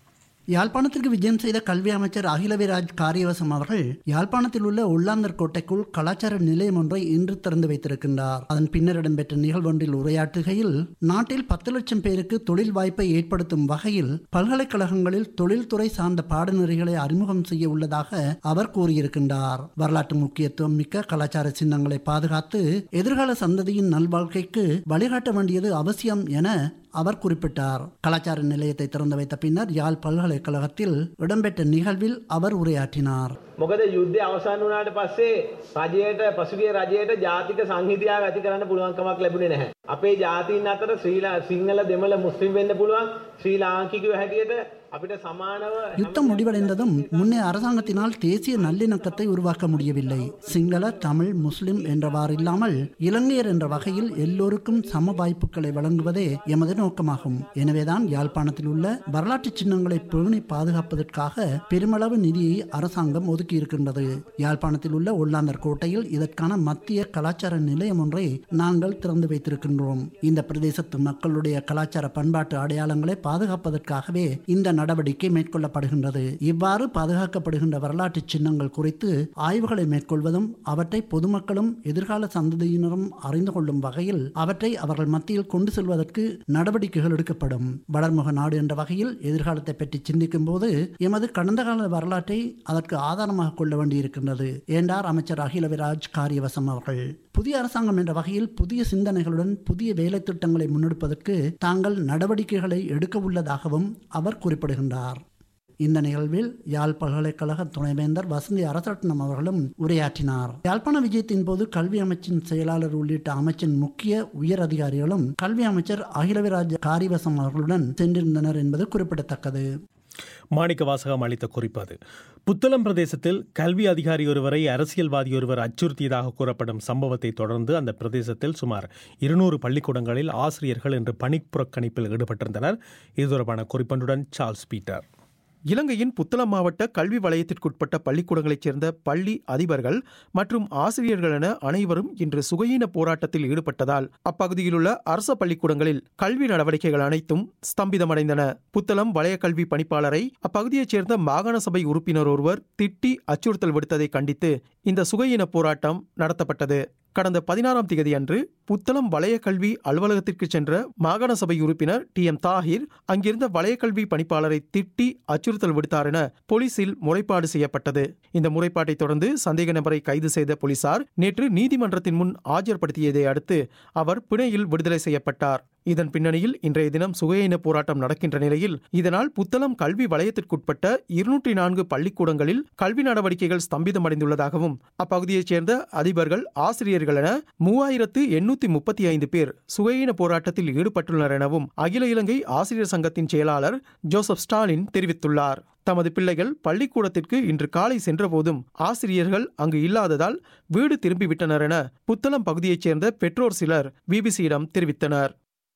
யாழ்ப்பாணத்திற்கு விஜயம் செய்த கல்வி அமைச்சர் அகிலவிராஜ் காரியவசம் அவர்கள் யாழ்ப்பாணத்தில் உள்ள உள்ளாந்தர் கோட்டைக்குள் கலாச்சார நிலையம் ஒன்றை இன்று திறந்து வைத்திருக்கின்றார். அதன் பின்னர் இடம்பெற்ற நிகழ்வொன்றில் உரையாற்றுகையில், நாட்டில் பத்து லட்சம் பேருக்கு தொழில் வாய்ப்பை ஏற்படுத்தும் வகையில் பல்கலைக்கழகங்களில் தொழில்துறை சார்ந்த பாடநெறிகளை அறிமுகம் செய்ய உள்ளதாக அவர் கூறியிருக்கின்றார். வரலாற்று முக்கியத்துவம் மிக்க கலாச்சார சின்னங்களை பாதுகாத்து எதிர்கால சந்ததியின் நல்வாழ்க்கைக்கு வழிகாட்ட வேண்டியது அவசியம் என அவர் குறிப்பிட்டார். கலாச்சார நிலையத்தை திறந்து வைத்த பின்னர் யாழ் பல்கலைக்கழகத்தில் இடம்பெற்ற நிகழ்வில் அவர் உரையாற்றினார். මොකද යුද්ධය අවසන් වුණාට පස්සේ රජයට පසුගිය රජයට ජාතික සංහිඳියාව ඇති කරන්න පුළුවන් කමක් ලැබුණේ නැහැ. අපේ ජාතීන් අතර ශ්‍රී සිංහල දෙමළ මුස්ලිම් වෙන්න පුළුවන් ශ්‍රී ලාංකිකයෝ හැටියට අපිට සමානව யுத்தம் முடிவடைந்ததும் முன்னே அரசாங்கத்தினால் தேசிய நல்லிணக்கத்தை உருவாக்க முடியவில்லை. சிங்கள, தமிழ், முஸ்லிம் என்றவாறு இல்லாமல் இலங்கையர் என்ற வகையில் எல்லோருக்கும் சம வாய்ப்புகளை வழங்குவதே எமது நோக்கமாகும். எனவேதான் யாழ்ப்பாணத்தில் உள்ள வரலாற்று சின்னங்களை பேணி பாதுகாப்பதற்காக பெருமளவு நிதியை அரசாங்கம் ஒதுக்கி இருக்கின்றது. யாழ்ப்பாணத்தில் உள்ள உள்ளாந்தர் கோட்டையில் இதற்கான மத்திய கலாச்சார நிலையம் ஒன்றை நாங்கள் திறந்து வைத்திருக்கின்றோம். இந்த பிரதேசத்து மக்களுடைய கலாச்சார பண்பாட்டு அடையாளங்களை பாதுகாப்பதற்காகவே இந்த நடவடிக்கை மேற்கொள்ளப்படுகின்றது. இவ்வாறு பாதுகாக்கப்படுகின்ற வரலாற்று சின்னங்கள் குறித்து ஆய்வுகளை மேற்கொள்வதும் அவற்றை பொதுமக்களும் எதிர்கால சந்ததியினரும் அறிந்து கொள்ளும் வகையில் அவற்றை அவர்கள் மத்தியில் கொண்டு செல்வதற்கு நடவடிக்கைகள் எடுக்கப்படும். வளர்முக நாடு என்ற வகையில் எதிர்காலத்தை பற்றி சிந்திக்கும் போது எமது கடந்த கால வரலாற்றை அதற்கு ஆதாரமாக கொள்ள வேண்டியிருக்கின்றது என்றார் அமைச்சர் அகிலவிராஜ் காரியவசம் அவர்கள். புதிய அரசாங்கம் என்ற வகையில் புதிய சிந்தனைகளுடன் புதிய வேலை திட்டங்களை முன்னெடுப்பதற்கு தாங்கள் நடவடிக்கைகளை எடுக்க உள்ளதாகவும் அவர் குறிப்பிடுகின்றார். இந்த நிகழ்வில் யாழ் பல்கலைக்கழக துணைவேந்தர் வசந்தி அரசரட்னம் அவர்களும் உரையாற்றினார். யாழ்ப்பாண விஜயத்தின் போது கல்வி அமைச்சின் செயலாளர் உள்ளிட்ட அமைச்சின் முக்கிய உயர் அதிகாரிகளும் கல்வி அமைச்சர் அகிலவிராஜ் காரியவசம் அவர்களுடன் சென்றிருந்தனர் என்பது குறிப்பிடத்தக்கது. மாணிக்க வாசகம் அளித்த குறிப்பது. புத்தளம் பிரதேசத்தில் கல்வி அதிகாரி ஒருவரை அரசியல்வாதி ஒருவர் அச்சுறுத்தியதாக கூறப்படும் சம்பவத்தை தொடர்ந்து அந்த பிரதேசத்தில் சுமார் இருநூறு பள்ளிக்கூடங்களில் ஆசிரியர்கள் இன்று பணிப்புறக்கணிப்பில் ஈடுபட்டிருந்தனர். இது தொடர்பான குறிப்பொன்றுடன் சார்ல்ஸ் பீட்டர். இலங்கையின் புத்தளம் மாவட்ட கல்வி வலயத்திற்குட்பட்ட பள்ளிக்கூடங்களைச் சேர்ந்த பள்ளி அதிபர்கள் மற்றும் ஆசிரியர்கள் என அனைவரும் இன்று சுகயீன போராட்டத்தில் ஈடுபட்டதால் அப்பகுதியிலுள்ள அரச பள்ளிக்கூடங்களில் கல்வி நடவடிக்கைகள் அனைத்தும் ஸ்தம்பிதமடைந்தன. புத்தளம் வலய கல்வி பணிப்பாளரை அப்பகுதியைச் சேர்ந்த மாகாண சபை உறுப்பினர் ஒருவர் திட்டி அச்சுறுத்தல் விடுத்ததை கண்டித்து இந்த சுகயீன போராட்டம் நடத்தப்பட்டது. கடந்த பதினாறாம் தேதி அன்று புத்தளம் வலய கல்வி அலுவலகத்திற்கு சென்ற மாகாண சபை உறுப்பினர் டி எம் தாஹிர் அங்கிருந்த வலய கல்வி பணிப்பாளரை திட்டி அச்சுறுத்தல் விடுத்தார் என போலீசில் முறைப்பாடு செய்யப்பட்டது. இந்த முறைப்பாட்டை தொடர்ந்து சந்தேக நபரை கைது செய்த போலீசார் நேற்று நீதிமன்றத்தின் முன் ஆஜர்படுத்தியதை அடுத்து அவர் பிணையில் விடுதலை செய்யப்பட்டார். இதன் பின்னணியில் இன்றைய தினம் சுகயீன போராட்டம் நடக்கின்ற நிலையில் இதனால் புத்தளம் கல்வி வலயத்திற்குட்பட்ட இருநூற்றி நான்கு பள்ளிக்கூடங்களில் கல்வி நடவடிக்கைகள் ஸ்தம்பிதமடைந்துள்ளதாகவும் அப்பகுதியைச் சேர்ந்த அதிபர்கள், ஆசிரியர்கள் என மூவாயிரத்து எண்ணூத்தி முப்பத்தி ஐந்து பேர் சுகயீன போராட்டத்தில் ஈடுபட்டுள்ளனர் எனவும் அகில இலங்கை ஆசிரியர் சங்கத்தின் செயலாளர் ஜோசப் ஸ்டாலின் தெரிவித்துள்ளார். தமது பிள்ளைகள் பள்ளிக்கூடத்திற்கு இன்று காலை சென்றபோதும் ஆசிரியர்கள் அங்கு இல்லாததால் வீடு திரும்பிவிட்டனர் என புத்தளம் பகுதியைச் சேர்ந்த பெற்றோர் சிலர் பிபிசியிடம் தெரிவித்தனர்.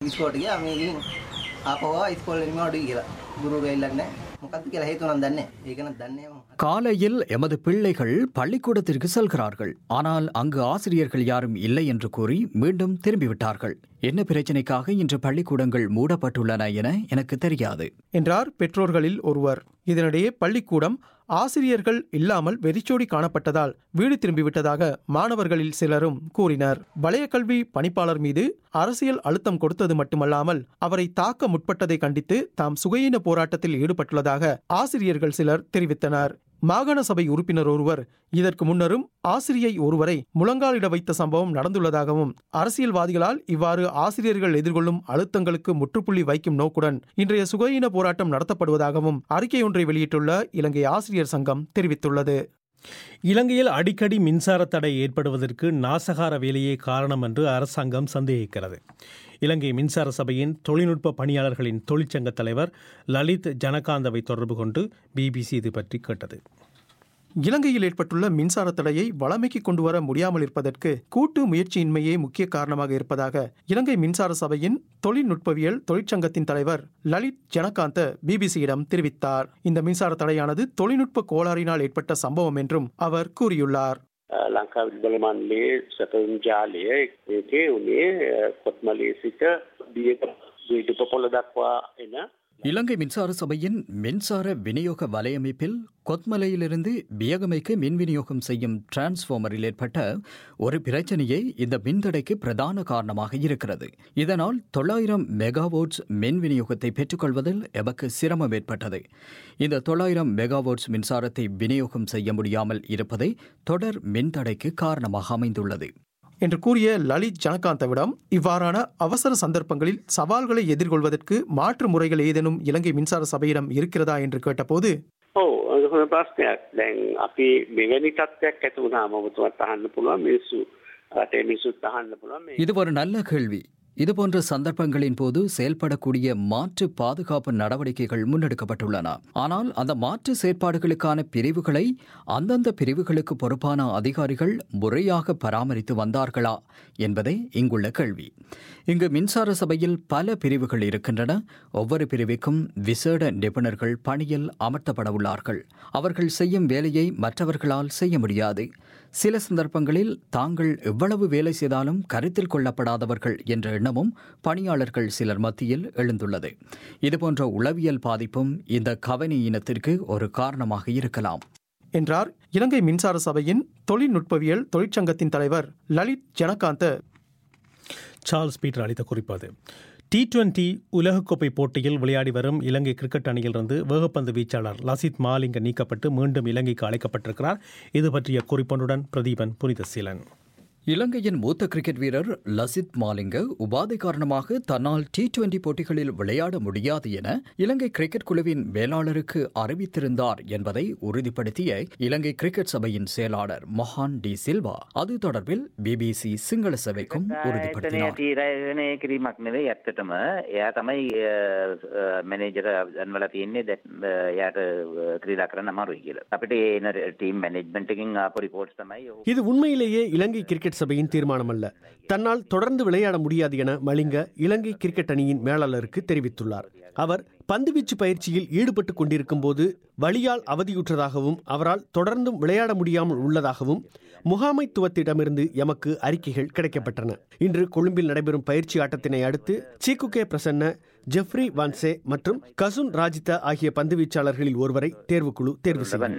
காலையில் எமது பிள்ளைகள் பள்ளிக்கூடத்திற்கு செல்கிறார்கள். ஆனால் அங்கு ஆசிரியர்கள் யாரும் இல்லை என்று கூறி மீண்டும் திரும்பிவிட்டார்கள். என்ன பிரச்சனைக்காக இன்று பள்ளிக்கூடங்கள் மூடப்பட்டுள்ளன என எனக்கு தெரியாது என்றார் பெற்றோர்களில் ஒருவர். இதனிடையே பள்ளிக்கூடம் ஆசிரியர்கள் இல்லாமல் வெறிச்சோடி காணப்பட்டதால் வீடு திரும்பிவிட்டதாக மாணவர்களில் சிலரும் கூறினர். வலய கல்வி பணிப்பாளர் மீது அரசியல் அழுத்தம் கொடுத்தது மட்டுமல்லாமல் அவரை தாக்க முற்பட்டதை கண்டித்து தாம் சுகயீன போராட்டத்தில் ஈடுபட்டுள்ளதாக ஆசிரியர்கள் சிலர் தெரிவித்தனர். மாகாண சபை உறுப்பினர் ஒருவர் இதற்கு முன்னரும் ஆசிரியை ஒருவரை முழங்காலிட வைத்த சம்பவம் நடந்துள்ளதாகவும் அரசியல்வாதிகளால் இவ்வாறு ஆசிரியர்கள் எதிர்கொள்ளும் அழுத்தங்களுக்கு முற்றுப்புள்ளி வைக்கும் நோக்குடன் இன்றைய சுகயீன போராட்டம் நடத்தப்படுவதாகவும் அறிக்கை ஒன்றை வெளியிட்டுள்ள இலங்கை ஆசிரியர் சங்கம் தெரிவித்துள்ளது. இலங்கையில் அடிக்கடி மின்சார தடை ஏற்படுவதற்கு நாசகார வேலையே காரணம் என்று அரசாங்கம் சந்தேகிக்கிறது. இலங்கை மின்சார சபையின் தொழில்நுட்ப பணியாளர்களின் தொழிற்சங்க தலைவர் லலித் ஜனகாந்தவை தொடர்பு கொண்டு பிபிசி இது பற்றி கேட்டது. இலங்கையில் ஏற்பட்டுள்ள மின்சார தடையை வளமைக்கு கொண்டு வர முடியாமல் இருப்பதற்கு கூட்டு முயற்சியின்மையே முக்கிய காரணமாக இருப்பதாக இலங்கை மின்சார சபையின் தொழில்நுட்பவியல் தொழிற்சங்கத்தின் தலைவர் லலித் ஜனகாந்த பிபிசியிடம் தெரிவித்தார். இந்த மின்சார தடையானது தொழில்நுட்ப கோளாறினால் ஏற்பட்ட சம்பவம் என்றும் அவர் கூறியுள்ளார். ලංකා විදුලි මණ්ඩලයේ සැපයුම් ජාලය ඒකේ උනේ කොත්මලේ සිට දියක දීපපොළ දක්වා එන இலங்கை மின்சார சபையின் மின்சார விநியோக வலையமைப்பில் கொத்மலையிலிருந்து பியகமைக்கு மின் விநியோகம் செய்யும் டிரான்ஸ்ஃபார்மரில் ஏற்பட்ட ஒரு பிரச்சனையே இந்த மின்தடைக்கு பிரதான காரணமாக இருக்கிறது. இதனால் தொள்ளாயிரம் மெகாவோட்ஸ் மின் விநியோகத்தை பெற்றுக்கொள்வதில் எமக்கு சிரமம் ஏற்பட்டது. இந்த தொள்ளாயிரம் மெகாவோட்ஸ் மின்சாரத்தை விநியோகம் செய்ய முடியாமல் இருப்பதை தொடர் மின்தடைக்கு காரணமாக அமைந்துள்ளது என்று கூறிய லலித் ஜனகாந்தவிடம் இவ்வாறான அவசர சந்தர்ப்பங்களில் சவால்களை எதிர்கொள்வதற்கு மாற்று முறைகள் ஏதேனும் இலங்கை மின்சார சபையிடம் இருக்கிறதா என்று கேட்டபோது, ඔව් ඒක හොඳ ප්‍රශ්නයක්. දැන් අපි මෙවැනි තත්ත්වයක් ඇති වුණාම ඔබතුමාත් අහන්න පුළුවන් මිනිස්සු රටේ මිනිස්සුත් අහන්න පුළුවන්. இது ஒரு நல்ல கேள்வி. இதுபோன்ற சந்தர்ப்பங்களின் போது செயல்படக்கூடிய மாற்று பாதுகாப்பு நடவடிக்கைகள் முன்னெடுக்கப்பட்டுள்ளன. ஆனால் அந்த மாற்று செயற்பாடுகளுக்கான பிரிவுகளை அந்தந்த பிரிவுகளுக்கு பொறுப்பான அதிகாரிகள் முறையாக பராமரித்து வந்தார்களா என்பதே இங்குள்ள கேள்வி. இங்கு மின்சார சபையில் பல பிரிவுகள் இருக்கின்றன. ஒவ்வொரு பிரிவுக்கும் விசேட நிபுணர்கள் பணியில் அமர்த்தப்பட உள்ளார்கள். அவர்கள் செய்யும் வேலையை மற்றவர்களால் செய்ய முடியாது. சில சந்தர்ப்பங்களில் தாங்கள் எவ்வளவு வேலை செய்தாலும் கருத்தில் கொள்ளப்படாதவர்கள் என்ற எண்ணமும் பணியாளர்கள் சிலர் மத்தியில் எழுந்துள்ளது. இதுபோன்ற உளவியல் பாதிப்பும் இந்த கவனியினத்திற்கு ஒரு காரணமாக இருக்கலாம் என்றார் இலங்கை மின்சார சபையின் தொழில்நுட்பவியல் தொழிற்சங்கத்தின் தலைவர் லலித் ஜனகாந்த. சார்ல்ஸ் பீட்டர் அளித்த குறிப்பது. டி டுவெண்டி உலகக்கோப்பை போட்டியில் விளையாடி வரும் இலங்கை கிரிக்கெட் அணியிலிருந்து வேகப்பந்து வீச்சாளர் லசித் மாலிங்க நீக்கப்பட்டு மீண்டும் இலங்கைக்கு அழைக்கப்பட்டிருக்கிறார். இது பற்றிய குறிப்பொன்றுடன் பிரதீபன் புனிதசீலன். இலங்கையின் மூத்த கிரிக்கெட் வீரர் லசித் மாலிங்க உபாதை காரணமாக தன்னால் டி டுவெண்டி போட்டிகளில் விளையாட முடியாது என இலங்கை கிரிக்கெட் குழுவின் மேலாளருக்கு அறிவித்திருந்தார் என்பதை உறுதிப்படுத்திய இலங்கை கிரிக்கெட் சபையின் செயலாளர் மொஹான் டி சில்வா அது தொடர்பில் பிபிசி சிங்கள சேவைக்கும் உறுதிப்படுத்தினார். இது உண்மையிலேயே இலங்கை கிரிக்கெட் சபையின் தீர்மானம் அல்ல. தன்னால் தொடர்ந்து விளையாட முடியாது என மலிங்க இலங்கை கிரிக்கெட் அணியின் மேலாளருக்கு தெரிவித்துள்ளார். அவர் பந்துவீச்சு பயிற்சியில் ஈடுபட்டுக் கொண்டிருக்கும் போது வலியால் அவதியுற்றதாகவும் அவரால் தொடர்ந்தும் விளையாட முடியாமல் உள்ளதாகவும் முகாமைத்துவத்திடமிருந்து எமக்கு அறிக்கைகள் கிடைக்கப்பட்டன. இன்று கொழும்பில் நடைபெறும் பயிற்சி ஆட்டத்தினை அடுத்து சீக்குகே பிரசன்ன, ஜெஃப்ரி வான்சே மற்றும் கசுன் ராஜித ஆகிய பந்துவீச்சாளர்களில் ஒருவரை தேர்வுக்குழு தேர்வு செய்யும்.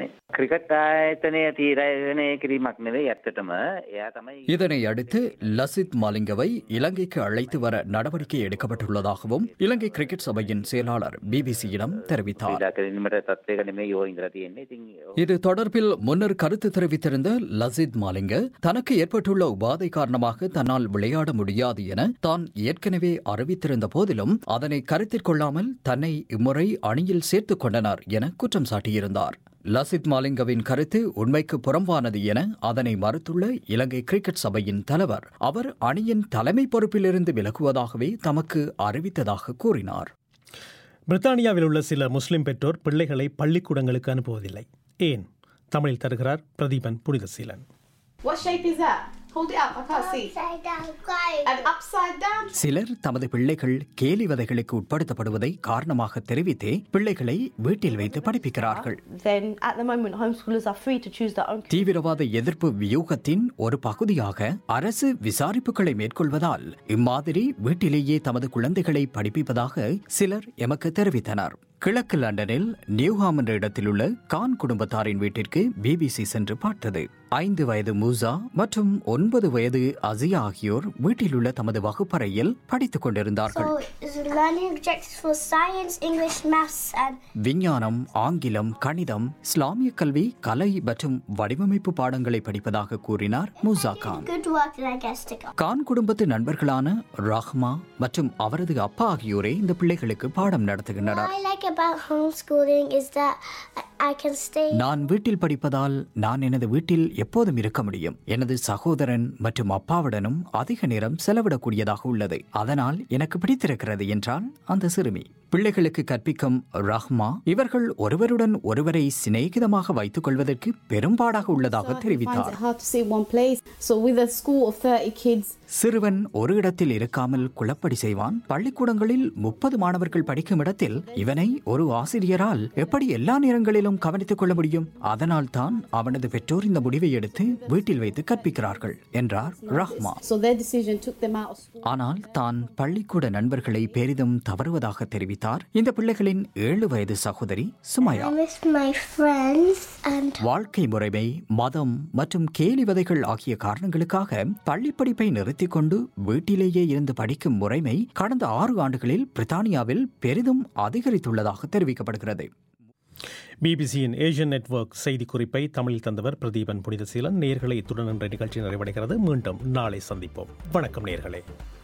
இதனை அடுத்து லசித் மாலிங்கவை இலங்கைக்கு அழைத்து வர நடவடிக்கை எடுக்கப்பட்டுள்ளதாகவும் இலங்கை கிரிக்கெட் சபையின் செயலாளர் பிபிசியிடம் தெரிவித்தார். இது தொடர்பில் முன்னர் கருத்து தெரிவித்திருந்த லசித் மாலிங்க தனக்கு ஏற்பட்டுள்ள உபாதை காரணமாக தன்னால் விளையாட முடியாது என தான் ஏற்கனவே அறிவித்திருந்த போதிலும் அதனை கருத்தில் கொள்ளாமல் தன்னை இம்முறை அணியில் சேர்த்துக் கொண்டனர் என குற்றம் சாட்டியிருந்தார். லசித் மாலிங்கவின் கருத்து உண்மைக்கு புறம்பானது என அதனை மறுத்துள்ள இலங்கை கிரிக்கெட் சபையின் தலைவர் அவர் அணியின் தலைமை பொறுப்பிலிருந்து விலகுவதாகவே தமக்கு அறிவித்ததாக கூறினார். பிரித்தானியாவில் உள்ள சில முஸ்லிம் பெற்றோர் பிள்ளைகளை பள்ளிக்கூடங்களுக்கு அனுப்புவதில்லை. ஏன்? தமிழில் தருகிறார் Pratheepan Punithaseelan. What shape is that? Hold it up, I can't see. Upside down, and upside down. சிலர் தமது பிள்ளைகள் கேலி வதைகளுக்கு உட்படுத்தப்படுவதை காரணமாக தெரிவித்தே பிள்ளைகளை வீட்டில் வைத்து படிப்பிக்கிறார்கள். Then at the moment homeschoolers are free to choose their own. தீவிரவாத எதிர்ப்பு வியூகத்தின் ஒரு பகுதியாக அரசு விசாரிப்புகளை மேற்கொள்வதால் இம்மாதிரி வீட்டிலேயே தமது குழந்தைகளை படிப்பிப்பதாக சிலர் எமக்கு தெரிவித்தனர். கிழக்கு லண்டனில் நியூஹாம் என்ற இடத்தில் உள்ள கான் குடும்பத்தாரின் வீட்டிற்கு பிபிசி சென்று பார்த்தது. ஐந்து வயது மூசா மற்றும் ஒன்பது வயது அசியா ஆகியோர் வீட்டில் உள்ள தமது வகுப்பறையில் படித்துக் கொண்டிருந்தார்கள். விஞ்ஞானம், ஆங்கிலம், கணிதம், இஸ்லாமிய கல்வி, கலை மற்றும் வடிவமைப்பு பாடங்களை படிப்பதாக கூறினார் மூசா கான். கான் குடும்பத்து நண்பர்களான ரஹ்மா மற்றும் அவரது அப்பா ஆகியோரே இந்த பிள்ளைகளுக்கு பாடம் நடத்துகின்றனர். நான் வீட்டில் படிப்பதால் நான் எனது வீட்டில் எப்போதும் இருக்க முடியும். எனது சகோதரன் மற்றும் அப்பாவுடனும் அதிக நேரம் செலவிடக்கூடியதாக உள்ளது. அதனால் எனக்கு பிடித்திருக்கிறது என்றால் அந்த சிறுமி. பிள்ளைகளுக்கு கற்பிக்கும் ரஹ்மா இவர்கள் ஒருவருடன் ஒருவரை சிநேகிதமாக வைத்துக் கொள்வதற்கு பெரும்பாடாக உள்ளதாக தெரிவித்தார். சிறுவன் ஒரு இடத்தில் இருக்காமல் குழப்படி செய்வான். பள்ளிக்கூடங்களில் முப்பது மாணவர்கள் படிக்கும் இடத்தில் இவனை ஒரு ஆசிரியரால் எப்படி எல்லா நேரங்களிலும் பிள்ளைகளிலும் கவனித்துக் கொள்ள முடியும். அதனால் தான் அவனது பெற்றோர் இந்த முடிவை எடுத்து வீட்டில் வைத்து கற்பிக்கிறார்கள் என்றார் ரஹ்மா. ஆனால் தான் பள்ளிக்கூட நண்பர்களை பெரிதும் தவறுவதாக தெரிவித்தார் இந்த பிள்ளைகளின் ஏழு வயது சகோதரி சுமையா. வாழ்க்கை முறைமை, மதம் மற்றும் கேலி வதைகள் ஆகிய காரணங்களுக்காக பள்ளிப்படிப்பை நிறுத்திக் கொண்டு வீட்டிலேயே இருந்து படிக்கும் முறைமை கடந்த ஆறு ஆண்டுகளில் பிரித்தானியாவில் பெரிதும் அதிகரித்துள்ளதாக தெரிவிக்கப்படுகிறது. பிபிசியின் ஏசியன் நெட்வொர்க் செய்திக்குறிப்பை தமிழில் தந்தவர் பிரதீபன் புனிதசீலன். நேர்களை இத்துடன் என்ற நிகழ்ச்சி நிறைவடைகிறது. மீண்டும் நாளை சந்திப்போம். வணக்கம் நேர்களே.